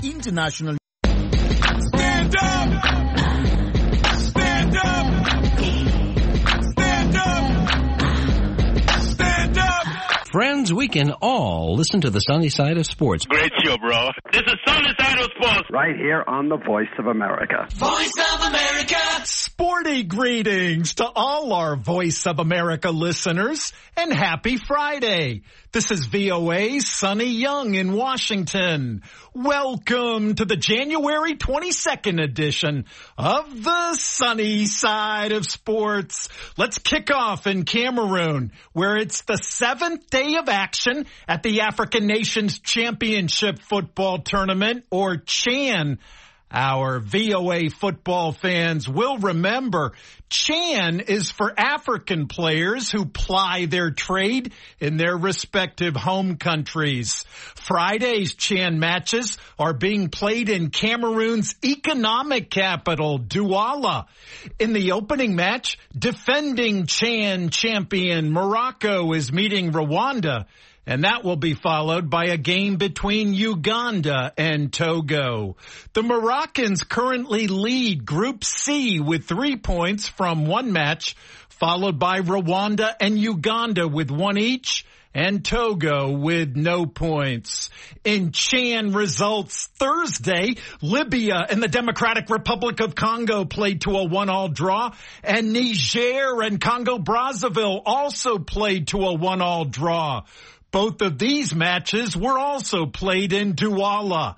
international. Stand up! Stand up! Stand up! Stand up! Friends, we can all listen to the sunny side of sports. Great show, bro. This is Sunny Side of Sports. Right here on the Voice of America. Voice of America! Sporty greetings to all our Voice of America listeners, and happy Friday. This is VOA's Sonny Young in Washington. Welcome to the January 22nd edition of the Sunny Side of Sports. Let's kick off in Cameroon, where it's the 7th day of action at the African Nations Championship Football Tournament, or CHAN. Our VOA football fans will remember CHAN is for African players who ply their trade in their respective home countries. Friday's CHAN matches are being played in Cameroon's economic capital, Douala. In the opening match, defending CHAN champion Morocco is meeting Rwanda, and that will be followed by a game between Uganda and Togo. The Moroccans currently lead Group C with 3 points from one match, followed by Rwanda and Uganda with one each, and Togo with no points. In CHAN results Thursday, Libya and the Democratic Republic of Congo played to a 1-1 draw, and Niger and Congo-Brazzaville also played to a 1-1 draw. Both of these matches were also played in Douala.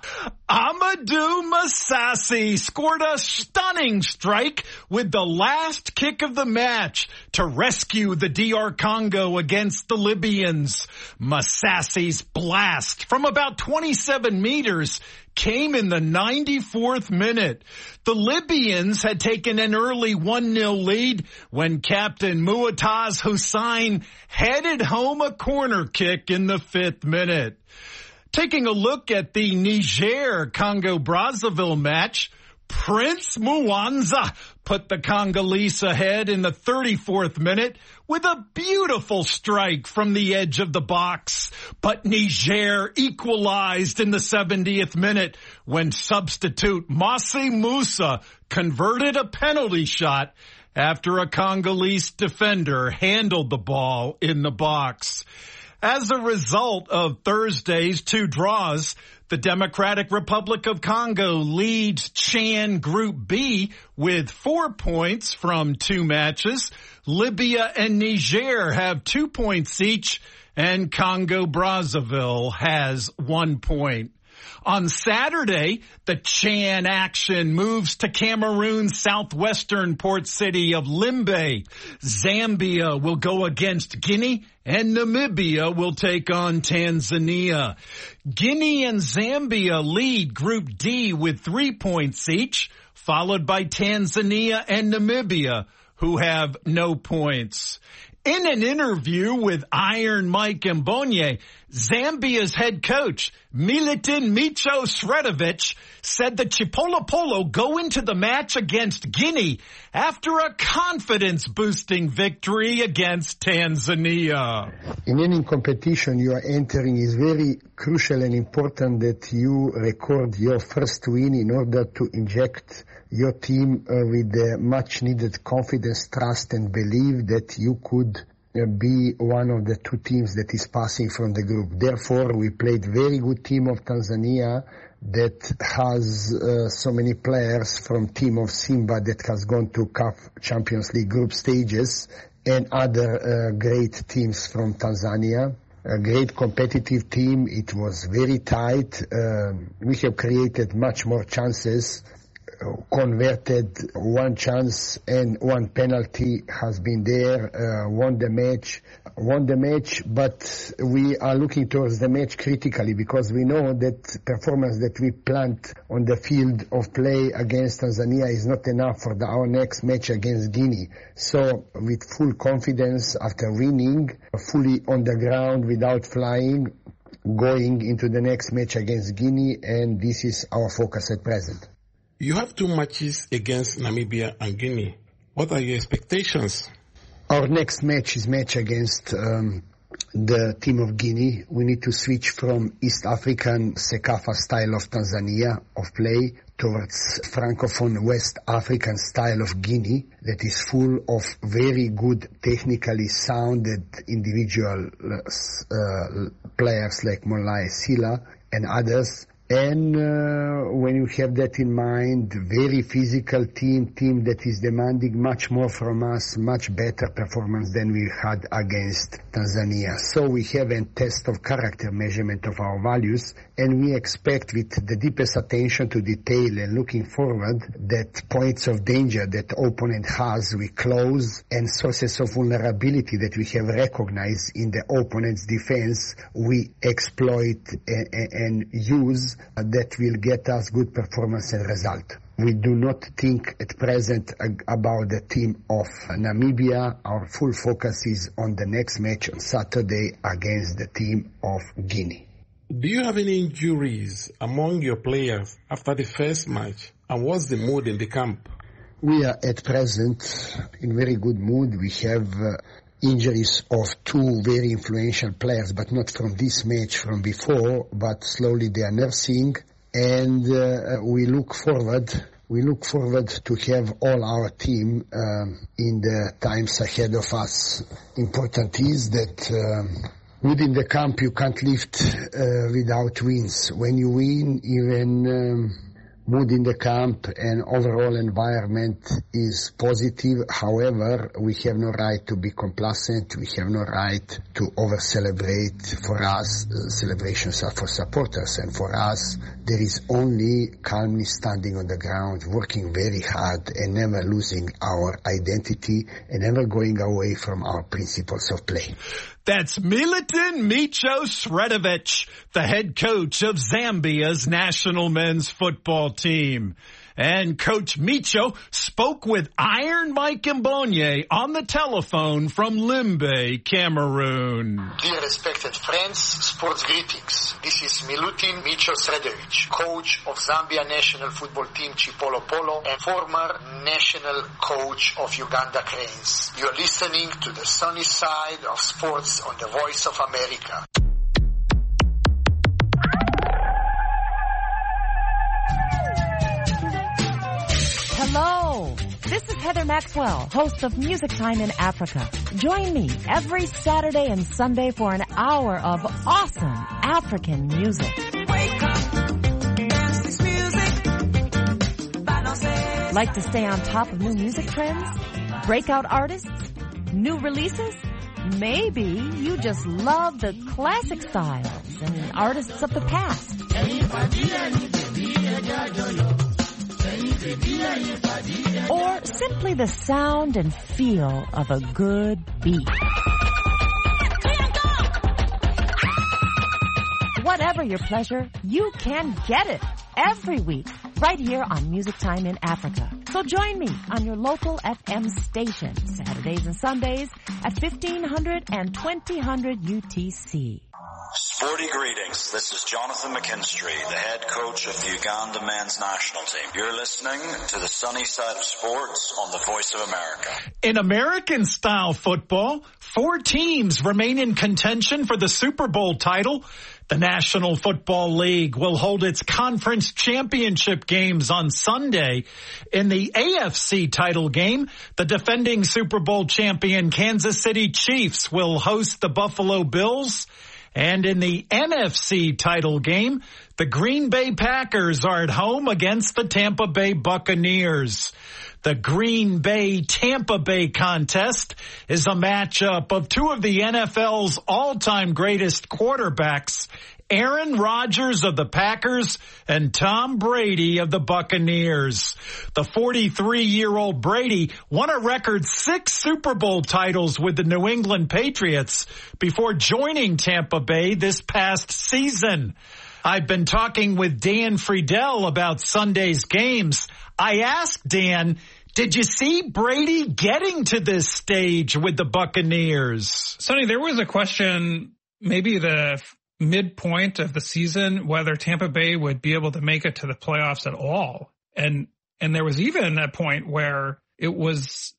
Amadou Massassi scored a stunning strike with the last kick of the match to rescue the DR Congo against the Libyans. Massassi's blast from about 27 meters came in the 94th minute. The Libyans had taken an early 1-0 lead when Captain Muataz Hussein headed home a corner kick in the 5th minute. Taking a look at the Niger-Congo-Brazzaville match, Prince Mwanza put the Congolese ahead in the 34th minute with a beautiful strike from the edge of the box. But Niger equalized in the 70th minute when substitute Mossi Musa converted a penalty shot after a Congolese defender handled the ball in the box. As a result of Thursday's 2 draws, the Democratic Republic of Congo leads CHAN Group B with 4 points from 2 matches. Libya and Niger have 2 points each, and Congo-Brazzaville has 1 point. On Saturday, the CHAN action moves to Cameroon's southwestern port city of Limbe. Zambia will go against Guinea, and Namibia will take on Tanzania. Guinea and Zambia lead Group D with 3 points each, followed by Tanzania and Namibia, who have no points. In an interview with Iron Mike Mbonye, Zambia's head coach, Milutin Micho Sredovic, said that Chipolopolo go into the match against Guinea after a confidence-boosting victory against Tanzania. In any competition you are entering, is very crucial and important that you record your first win in order to inject your team with the much-needed confidence, trust, and belief that you could be one of the 2 teams that is passing from the group. Therefore, we played very good team of Tanzania that has so many players from team of Simba that has gone to CAF Champions League group stages, and other great teams from Tanzania. A great competitive team. It was very tight. We have created much more chances, converted 1 chance and 1 penalty has been there, won the match, but we are looking towards the match critically because we know that performance that we plant on the field of play against Tanzania is not enough for our next match against Guinea. So with full confidence after winning, fully on the ground without flying, going into the next match against Guinea, and this is our focus at present. You have 2 matches against Namibia and Guinea. What are your expectations? Our next match is match against the team of Guinea. We need to switch from East African Sekafa style of Tanzania of play towards Francophone West African style of Guinea that is full of very good, technically sounded individual players like Moulaye Sylla and others. And when you have that in mind, very physical team that is demanding much more from us, much better performance than we had against Tanzania. So we have a test of character measurement of our values, and we expect with the deepest attention to detail and looking forward that points of danger that opponent has, we close, and sources of vulnerability that we have recognized in the opponent's defense, we exploit and use that will get us good performance and result. We do not think at present about the team of Namibia. Our full focus is on the next match on Saturday against the team of Guinea. Do you have any injuries among your players after the first match? And what's the mood in the camp? We are at present in very good mood. We have injuries of two very influential players, but not from this match, from before, but slowly they are nursing, and we look forward to have all our team in the times ahead of us. Important is that within the camp you can't lift without wins. When you win, even mood in the camp and overall environment is positive. However, we have no right to be complacent. We have no right to over-celebrate. For us, celebrations are for supporters, and for us, there is only calmly standing on the ground, working very hard and never losing our identity and never going away from our principles of play. That's Milutin Micho Sredovic, the head coach of Zambia's national men's football team. And Coach Micho spoke with Iron Mike Mbonye on the telephone from Limbe, Cameroon. Dear respected friends, sports greetings. This is Milutin Micho Sredovic, coach of Zambia national football team Chipolo Polo and former national coach of Uganda Cranes. You're listening to the sunny side of sports on the Voice of America. Hello, this is Heather Maxwell, host of Music Time in Africa. Join me every Saturday and Sunday for an hour of awesome African music. Wake up, dance this music. Like to stay on top of new music trends? Breakout artists? New releases? Maybe you just love the classic styles and artists of the past. Or simply the sound and feel of a good beat. Whatever your pleasure, you can get it every week right here on Music Time in Africa. So join me on your local FM station Saturdays and Sundays at 1500 and 2000 UTC. Sporty greetings. This is Jonathan McKinstry, the head coach of the Uganda men's national team. You're listening to the sunny side of sports on the Voice of America. In American-style football, 4 teams remain in contention for the Super Bowl title. The National Football League will hold its conference championship games on Sunday. In the AFC title game, the defending Super Bowl champion Kansas City Chiefs will host the Buffalo Bills. And in the NFC title game, the Green Bay Packers are at home against the Tampa Bay Buccaneers. The Green Bay-Tampa Bay contest is a matchup of 2 of the NFL's all-time greatest quarterbacks, Aaron Rodgers of the Packers and Tom Brady of the Buccaneers. The 43-year-old Brady won a record 6 Super Bowl titles with the New England Patriots before joining Tampa Bay this past season. I've been talking with Dan Friedel about Sunday's games. I asked Dan, did you see Brady getting to this stage with the Buccaneers? Sonny, there was a question, maybe the midpoint of the season, whether Tampa Bay would be able to make it to the playoffs at all. And there was even a point where it was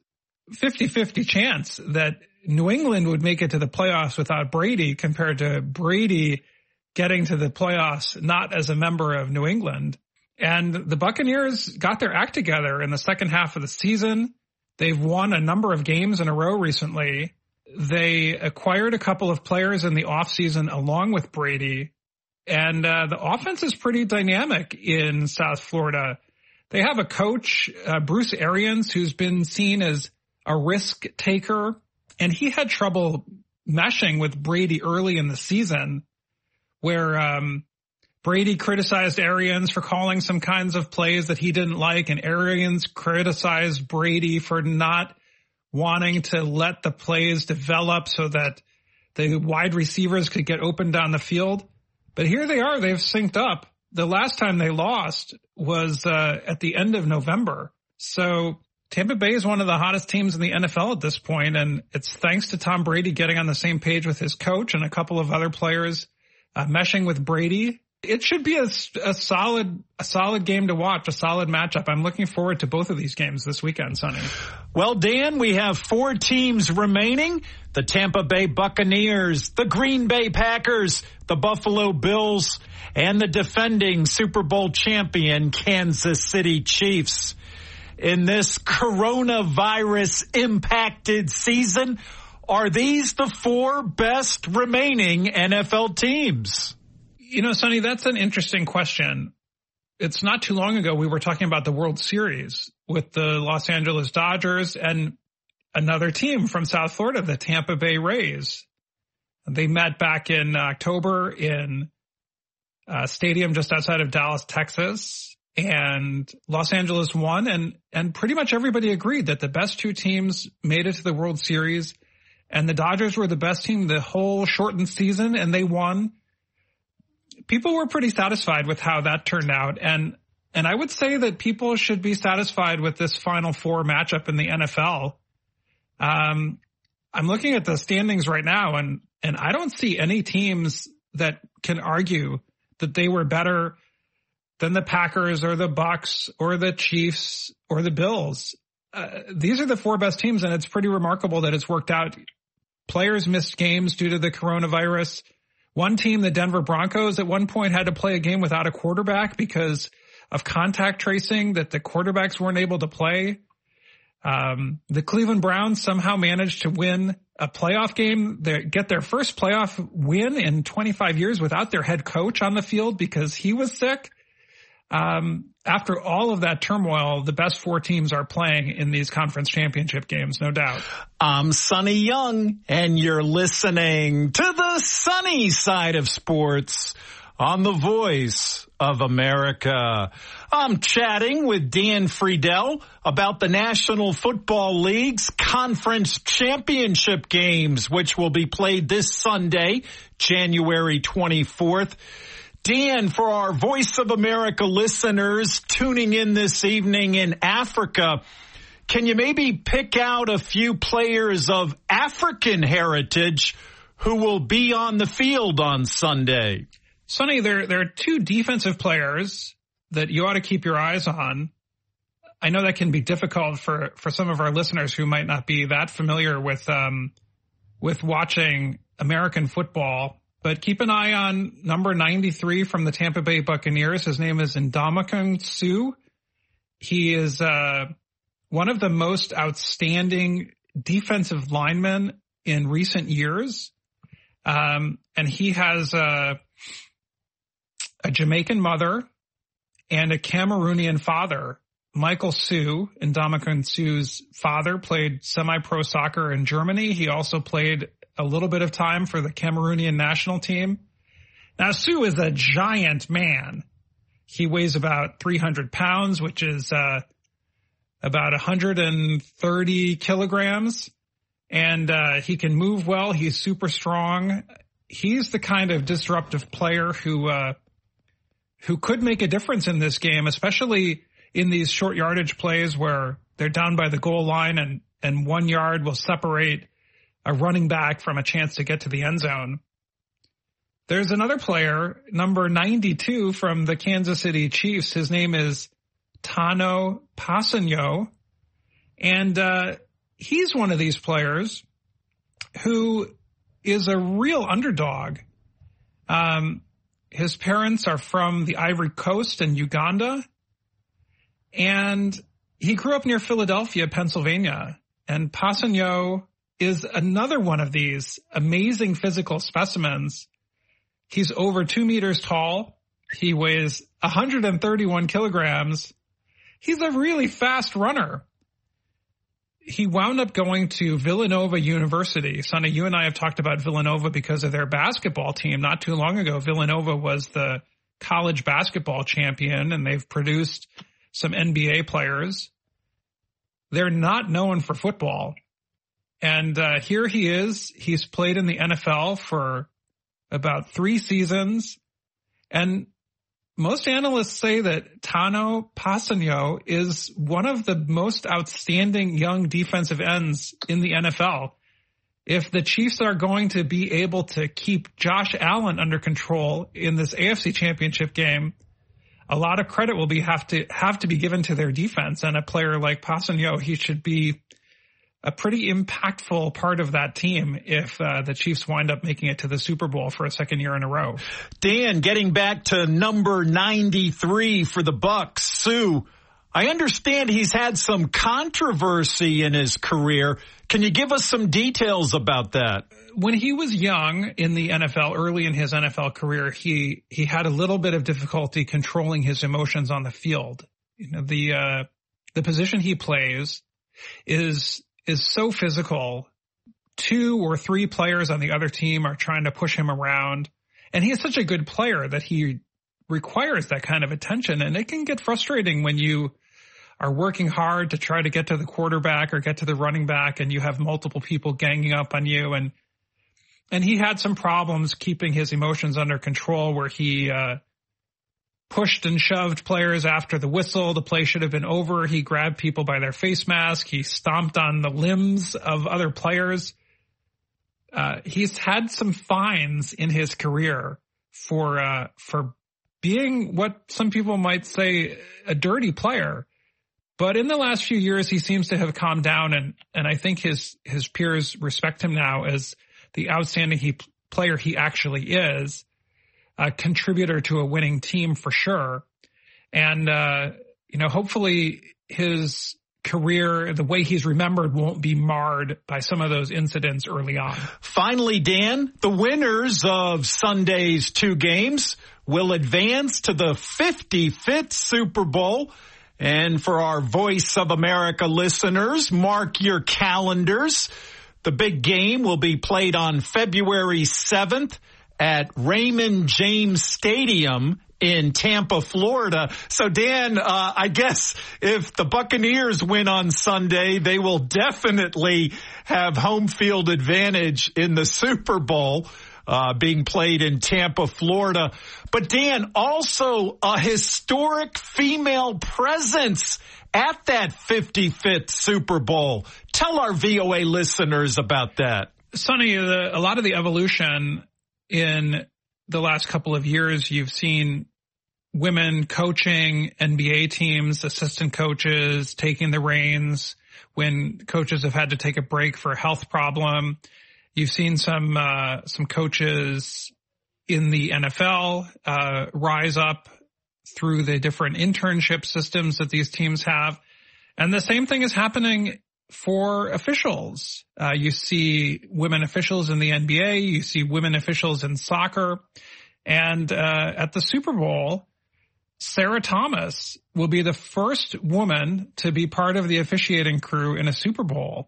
50-50 chance that New England would make it to the playoffs without Brady compared to Brady getting to the playoffs not as a member of New England. And the Buccaneers got their act together in the second half of the season. They've won a number of games in a row recently. They acquired a couple of players in the offseason along with Brady. And the offense is pretty dynamic in South Florida. They have a coach, Bruce Arians, who's been seen as a risk taker. And he had trouble meshing with Brady early in the season, where Brady criticized Arians for calling some kinds of plays that he didn't like, and Arians criticized Brady for not wanting to let the plays develop so that the wide receivers could get open down the field. But here they are. They've synced up. The last time they lost was at the end of November. So Tampa Bay is one of the hottest teams in the NFL at this point, and it's thanks to Tom Brady getting on the same page with his coach and a couple of other players meshing with Brady. It should be a solid game to watch, a solid matchup. I'm looking forward to both of these games this weekend, Sonny. Well, Dan, we have 4 teams remaining: the Tampa Bay Buccaneers, the Green Bay Packers, the Buffalo Bills, and the defending Super Bowl champion Kansas City Chiefs. In this coronavirus impacted season, are these the 4 best remaining NFL teams? You know, Sonny, that's an interesting question. It's not too long ago we were talking about the World Series with the Los Angeles Dodgers and another team from South Florida, the Tampa Bay Rays. They met back in October in a stadium just outside of Dallas, Texas, and Los Angeles won, and pretty much everybody agreed that the best 2 teams made it to the World Series, and the Dodgers were the best team the whole shortened season, and they won. People were pretty satisfied with how that turned out. And I would say that people should be satisfied with this Final Four matchup in the NFL. I'm looking at the standings right now, and I don't see any teams that can argue that they were better than the Packers or the Bucs or the Chiefs or the Bills. These are the 4 best teams, and it's pretty remarkable that it's worked out. Players missed games due to the coronavirus. One team, the Denver Broncos, at one point had to play a game without a quarterback because of contact tracing, that the quarterbacks weren't able to play. The Cleveland Browns somehow managed to win a playoff game, get their first playoff win in 25 years without their head coach on the field because he was sick. After all of that turmoil, the best 4 teams are playing in these conference championship games, no doubt. I'm Sonny Young, and you're listening to the sunny side of sports on the Voice of America. I'm chatting with Dan Friedel about the National Football League's conference championship games, which will be played this Sunday, January 24th. Dan, for our Voice of America listeners tuning in this evening in Africa, can you maybe pick out a few players of African heritage who will be on the field on Sunday? Sonny, there are 2 defensive players that you ought to keep your eyes on. I know that can be difficult for some of our listeners who might not be that familiar with watching American football. But keep an eye on number 93 from the Tampa Bay Buccaneers. His name is Ndamukong Suh. He is one of the most outstanding defensive linemen in recent years. And he has a Jamaican mother and a Cameroonian father. Michael Suh, Ndamukong Suh's father, played semi-pro soccer in Germany. He also played a little bit of time for the Cameroonian national team. Now, Suh is a giant man. He weighs about 300 pounds, which is about 130 kilograms. And he can move well. He's super strong. He's the kind of disruptive player who could make a difference in this game, especially in these short yardage plays where they're down by the goal line and 1 yard will separate a running back from a chance to get to the end zone. There's another player, number 92 from the Kansas City Chiefs. His name is Tano Passanio. And he's one of these players who is a real underdog. His parents are from the Ivory Coast in Uganda, and he grew up near Philadelphia, Pennsylvania. And Passanio is another one of these amazing physical specimens. He's over 2 meters tall. He weighs 131 kilograms. He's a really fast runner. He wound up going to Villanova University. Sonny, you and I have talked about Villanova because of their basketball team. Not too long ago, Villanova was the college basketball champion, and they've produced some NBA players. They're not known for football. And here he is. He's played in the NFL for about 3 seasons. And most analysts say that Tano Passanio is one of the most outstanding young defensive ends in the NFL. If the Chiefs are going to be able to keep Josh Allen under control in this AFC Championship game, a lot of credit will have to be given to their defense. And a player like Passanio, he should be a pretty impactful part of that team if the Chiefs wind up making it to the Super Bowl for a second year in a row. Dan, getting back to number 93 for the Bucs, Sue, I understand he's had some controversy in his career. Can you give us some details about that? When he was young in the NFL, early in his NFL career, he had a little bit of difficulty controlling his emotions on the field. You know, the position he plays is so physical. 2 or 3 players on the other team are trying to push him around. And he is such a good player that he requires that kind of attention. And it can get frustrating when you are working hard to try to get to the quarterback or get to the running back and you have multiple people ganging up on you. And he had some problems keeping his emotions under control where he pushed and shoved players after the whistle. The play should have been over. He grabbed people by their face mask. He stomped on the limbs of other players. He's had some fines in his career for being what some people might say a dirty player. But in the last few years, he seems to have calmed down, and I think his peers respect him now as the outstanding player he actually is. A contributor to a winning team for sure. And, hopefully his career, the way he's remembered, won't be marred by some of those incidents early on. Finally, Dan, the winners of Sunday's 2 games will advance to the 55th Super Bowl. And for our Voice of America listeners, mark your calendars. The big game will be played on February 7th at Raymond James Stadium in Tampa, Florida. So, Dan, I guess if the Buccaneers win on Sunday, they will definitely have home field advantage in the Super Bowl being played in Tampa, Florida. But, Dan, also a historic female presence at that 55th Super Bowl. Tell our VOA listeners about that. Sonny, a lot of the evolution in the last couple of years, you've seen women coaching NBA teams, assistant coaches taking the reins when coaches have had to take a break for a health problem. You've seen some coaches in the NFL rise up through the different internship systems that these teams have. And the same thing is happening for officials. You see women officials in the NBA. You see women officials in soccer. And at the Super Bowl, Sarah Thomas will be the first woman to be part of the officiating crew in a Super Bowl.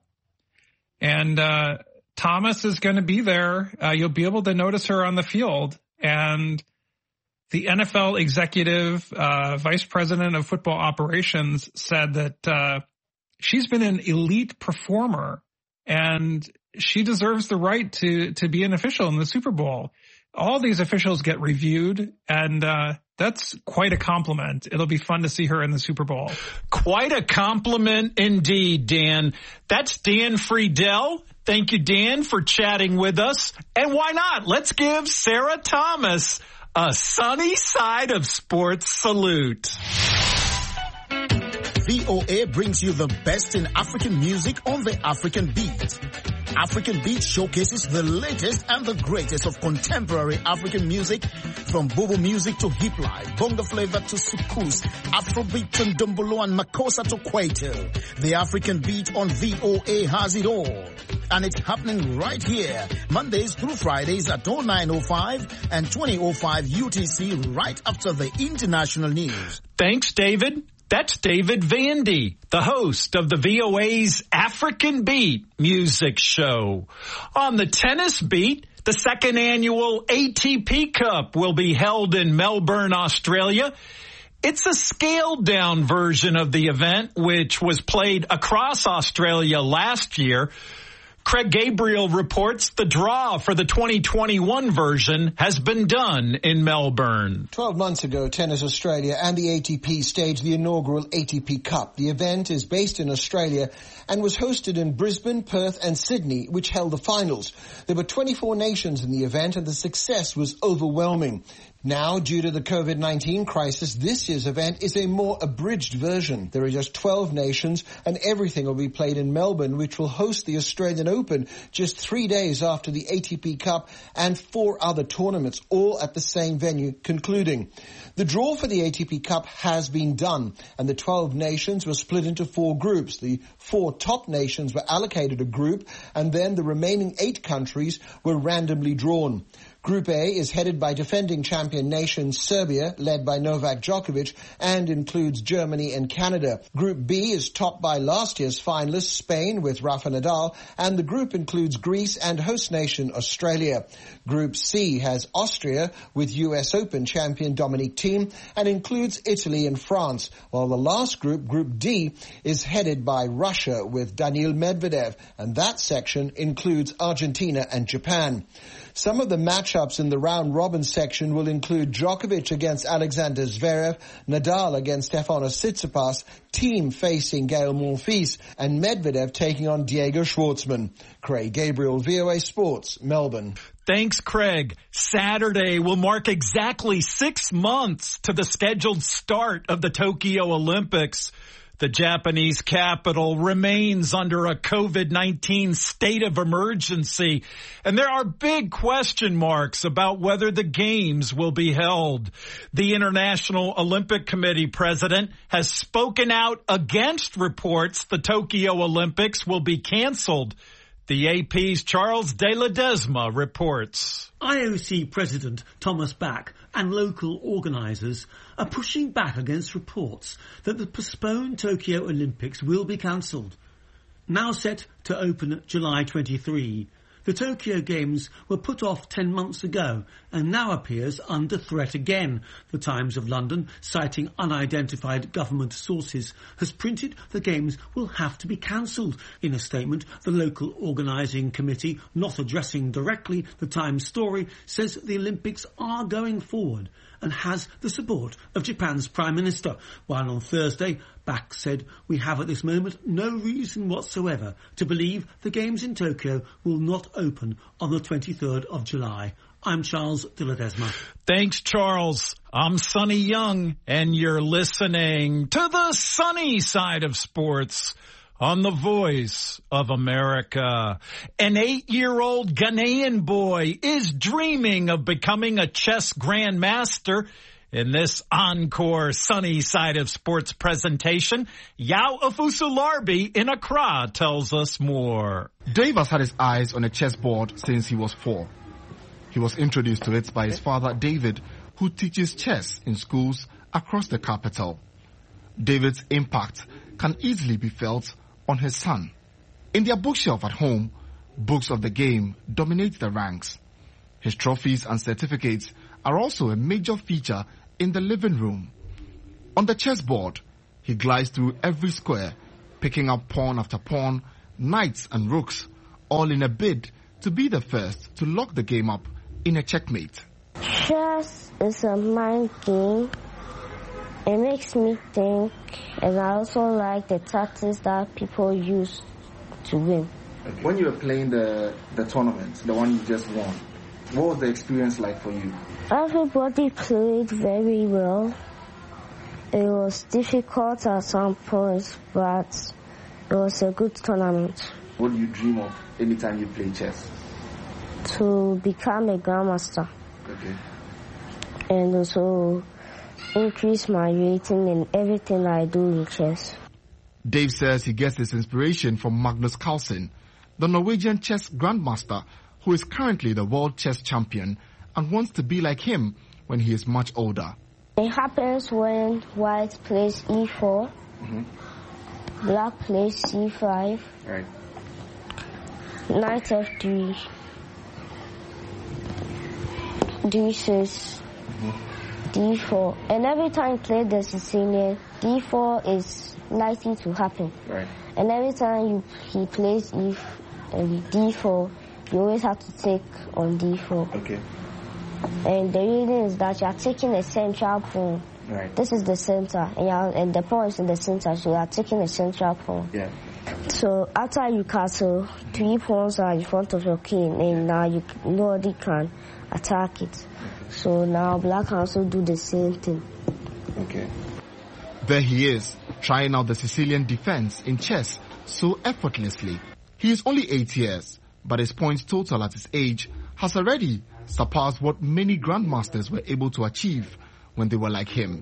And Thomas is going to be there. You'll be able to notice her on the field. And the NFL executive, vice president of football operations, said that she's been an elite performer and she deserves the right to be an official in the Super Bowl. All these officials get reviewed, and that's quite a compliment. It'll be fun to see her in the Super Bowl. Quite a compliment indeed, Dan. That's Dan Friedel. Thank you, Dan, for chatting with us. And why not? Let's give Sarah Thomas a Sunny Side of Sports salute. VOA brings you the best in African music on the African Beat. African Beat showcases the latest and the greatest of contemporary African music, from Bobo music to hip life, bongo flavor to soukous, Afrobeat to Ndombolo and Makossa to Kwaito. The African Beat on VOA has it all. And it's happening right here, Mondays through Fridays at 09:05 and 20:05 UTC, right after the international news. Thanks, David. That's David Vandy, the host of the VOA's African Beat music show. On the tennis beat, the second annual ATP Cup will be held in Melbourne, Australia. It's a scaled-down version of the event, which was played across Australia last year. Craig Gabriel reports the draw for the 2021 version has been done in Melbourne. 12 months ago, Tennis Australia and the ATP staged the inaugural ATP Cup. The event is based in Australia and was hosted in Brisbane, Perth and Sydney, which held the finals. There were 24 nations in the event and the success was overwhelming. Now, due to the COVID-19 crisis, this year's event is a more abridged version. There are just 12 nations and everything will be played in Melbourne, which will host the Australian Open just 3 days after the ATP Cup and 4 other tournaments, all at the same venue concluding. The draw for the ATP Cup has been done and the 12 nations were split into 4 groups. The 4 top nations were allocated a group and then the remaining 8 countries were randomly drawn. Group A is headed by defending champion nation Serbia, led by Novak Djokovic, and includes Germany and Canada. Group B is topped by last year's finalists Spain with Rafa Nadal, and the group includes Greece and host nation Australia. Group C has Austria with US Open champion Dominic Thiem and includes Italy and France, while the last group, Group D, is headed by Russia with Daniil Medvedev, and that section includes Argentina and Japan. Some of the matchups in the round-robin section will include Djokovic against Alexander Zverev, Nadal against Stefanos Tsitsipas, Thiem facing Gael Monfils, and Medvedev taking on Diego Schwartzman. Craig Gabriel, VOA Sports, Melbourne. Thanks, Craig. Saturday will mark exactly 6 months to the scheduled start of the Tokyo Olympics. The Japanese capital remains under a COVID-19 state of emergency, and there are big question marks about whether the games will be held. The International Olympic Committee president has spoken out against reports the Tokyo Olympics will be canceled. The AP's Charles De Ledesma reports. IOC President Thomas Bach and local organisers are pushing back against reports that the postponed Tokyo Olympics will be cancelled. Now set to open July 23, the Tokyo Games were put off 10 months ago and now appears under threat again. The Times of London, citing unidentified government sources, has printed the Games will have to be cancelled. In a statement, the local organising committee, not addressing directly the Times story, says the Olympics are going forward and has the support of Japan's Prime Minister, while on Thursday, Bach said, "We have at this moment no reason whatsoever to believe the Games in Tokyo will not open on the 23rd of July. I'm Charles De Ledesma. Thanks, Charles. I'm Sonny Young, and you're listening to the sunny side of sports on the Voice of America. An 8-year-old Ghanaian boy is dreaming of becoming a chess grandmaster. In this encore sunny side of sports presentation, Yao Afusu-Larbi in Accra tells us more. Dave has had his eyes on a chessboard since he was 4. He was introduced to it by his father David, who teaches chess in schools across the capital. David's impact can easily be felt on his son. In their bookshelf at home, books of the game dominate the ranks. His trophies and certificates are also a major feature in the living room. On the chessboard, he glides through every square, picking up pawn after pawn, knights and rooks, all in a bid to be the first to lock the game up in a checkmate. Chess is a mind game. It makes me think, and I also like the tactics that people use to win. When you were playing the tournament, the one you just won, what was the experience like for you? Everybody played very well. It was difficult at some points, but it was a good tournament. What do you dream of anytime you play chess? To become a grandmaster. Okay. And also increase my rating in everything I do in chess. Dave says he gets his inspiration from Magnus Carlsen, the Norwegian chess grandmaster who is currently the world chess champion and wants to be like him when he is much older. It happens when white plays e4, black plays c5, right. Knight f3, d6, d4. And every time you play the Sicilian, d4 is likely to happen. Right. And every time he plays d4, you always have to take on d4. Okay. And the reason is that you are taking a central pawn. Right. This is the center, and the pawn is in the center, so you are taking a central pawn. Yeah. So after you castle, 3 pawns are in front of your king, and now nobody can attack it. Okay. So now black can also do the same thing. Okay. There he is, trying out the Sicilian defense in chess so effortlessly. He is only 8 years, but his points total at his age has already surpassed what many grandmasters were able to achieve when they were like him.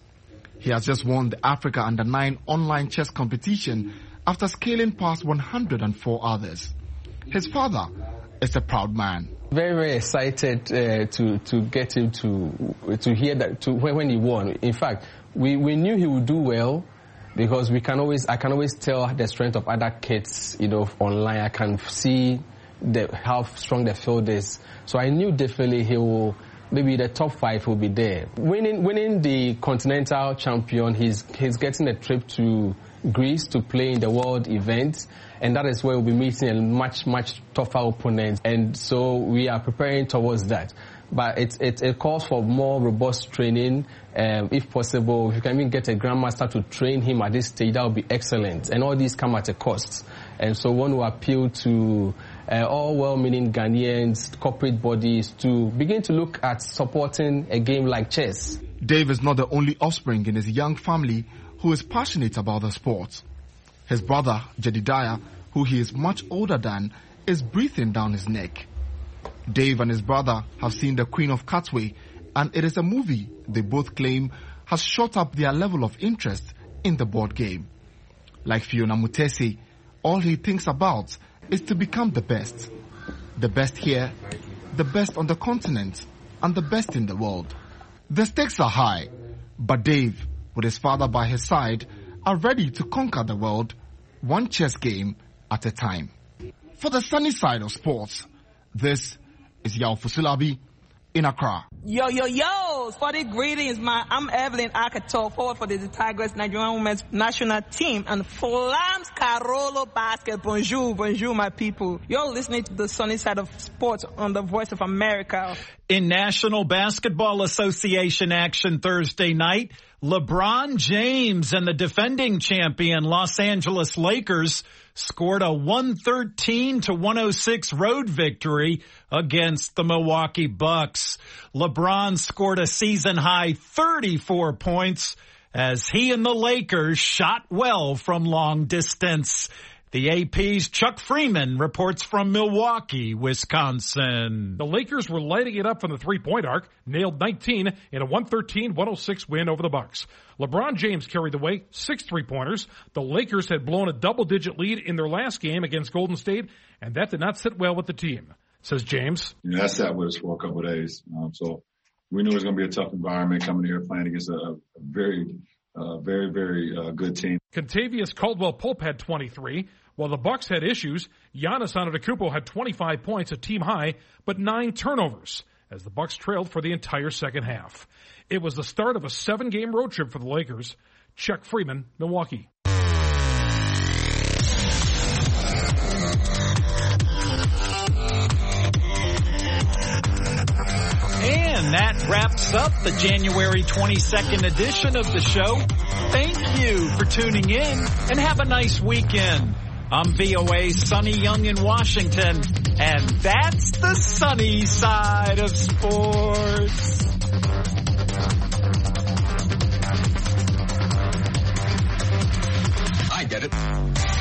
He has just won the Africa Under-9 online chess competition after scaling past 104 others. His father is a proud man. Very, very excited to get him to hear that when he won. In fact, we knew he would do well because I can always tell the strength of other kids, online. I can see how strong the field is. So I knew definitely he will, maybe the top 5 will be there. Winning the continental champion, he's getting a trip to Greece to play in the world event, and that is where we'll be meeting a much, much tougher opponent. And so we are preparing towards that. But it calls for more robust training. If possible, if you can even get a grandmaster to train him at this stage, that would be excellent. And all these come at a cost. And so one will appeal to all well-meaning Ghanaians, corporate bodies, to begin to look at supporting a game like chess. Dave is not the only offspring in his young family who is passionate about the sport. His brother, Jedidiah, who he is much older than, is breathing down his neck. Dave and his brother have seen The Queen of Katwe, and it is a movie they both claim has shot up their level of interest in the board game. Like Fiona Mutesi, all he thinks about is to become the best. The best here, the best on the continent, and the best in the world. The stakes are high, but Dave, with his father by his side, are ready to conquer the world, one chess game at a time. For the sunny side of sports, this is Yao Fusulabi in Accra. Yo, sporty greetings, man. I'm Evelyn Akato, forward for the Tigers Nigerian Women's National Team, and Flams Carolo Basket. Bonjour, my people. You're listening to the sunny side of sports on the Voice of America. In National Basketball Association action Thursday night, LeBron James and the defending champion Los Angeles Lakers scored a 113-106 road victory against the Milwaukee Bucks. LeBron scored a season-high 34 points as he and the Lakers shot well from long distance. The AP's Chuck Freeman reports from Milwaukee, Wisconsin. The Lakers were lighting it up from the three-point arc, nailed 19 in a 113-106 win over the Bucks. LeBron James carried the way, 6 three-pointers. The Lakers had blown a double-digit lead in their last game against Golden State, and that did not sit well with the team, says James. That sat with us for a couple of days. So we knew it was going to be a tough environment coming here playing against a very good team. Kentavious Caldwell-Pope had 23. While the Bucks had issues, Giannis Antetokounmpo had 25 points, a team high, but 9 turnovers, as the Bucks trailed for the entire second half. It was the start of a 7-game road trip for the Lakers. Chuck Freeman, Milwaukee. And that wraps up the January 22nd edition of the show. Thank you for tuning in, and have a nice weekend. I'm VOA's Sonny Young in Washington, and that's the sunny side of sports. Get it?